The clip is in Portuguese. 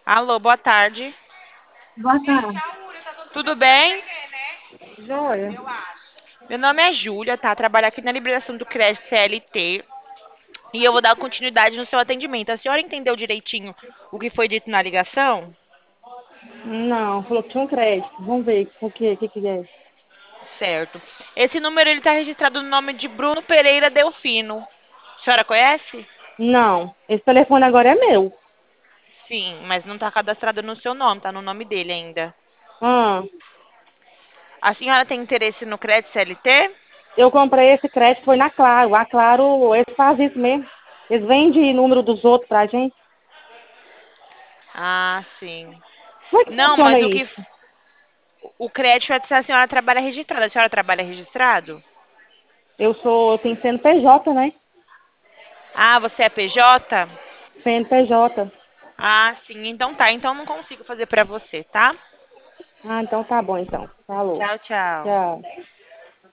Alô, boa tarde. Boa tarde. Tudo bem? Joia. Meu nome é Júlia, tá? Trabalho aqui na liberação do crédito CLT e eu vou dar continuidade no seu atendimento. A senhora entendeu direitinho o que foi dito na ligação? Não, falou que tinha um crédito. Vamos ver o que é. Certo. Esse número ele está registrado no nome de Bruno Pereira Delfino. A senhora conhece? Não, esse telefone agora é meu. Sim, mas não está cadastrado no seu nome, tá no nome dele ainda. Ah, A senhora tem interesse no crédito CLT? eu comprei esse crédito, foi na Claro. A Claro, eles fazem isso mesmo. Eles vendem número dos outros pra gente. Ah, sim. Como é que Não, funciona mas o que isso? o crédito é se a senhora trabalha registrada. A senhora trabalha registrado? Eu tenho CNPJ, né? Ah, você é PJ? CNPJ. Ah, sim. Então tá. Então não consigo fazer pra você, tá? Ah, então tá bom então. Falou. Tchau, tchau. Tchau.